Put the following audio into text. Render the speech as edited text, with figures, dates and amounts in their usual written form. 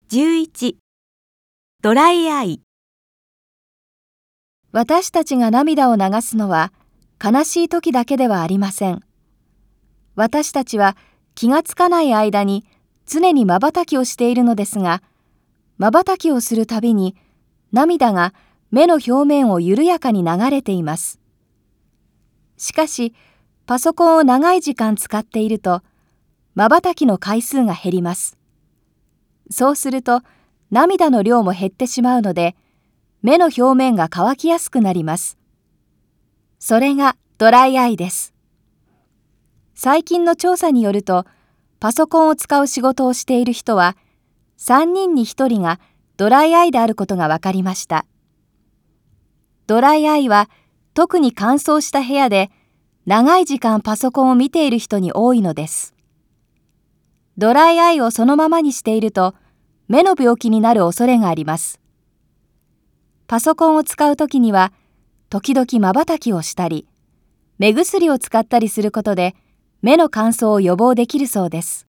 11. ドライアイ。 私たちが涙を流すのは悲しい時だけではありません。私たちは気がつかない間に常に瞬きをしているのですが、瞬きをするたびに涙が目の表面を緩やかに流れています。しかし、パソコンを長い時間使っていると、瞬きの回数が減ります。そうすると、涙の量も減ってしまうので、目の表面が乾きやすくなります。それがドライアイです。最近の調査によると、パソコンを使う仕事をしている人は、3人に1人がドライアイであることが分かりました。ドライアイは、特に乾燥した部屋で、長い時間パソコンを見ている人に多いのです。ドライアイをそのままにしていると、目の病気になる恐れがあります。パソコンを使うときには、時々瞬きをしたり、目薬を使ったりすることで、目の乾燥を予防できるそうです。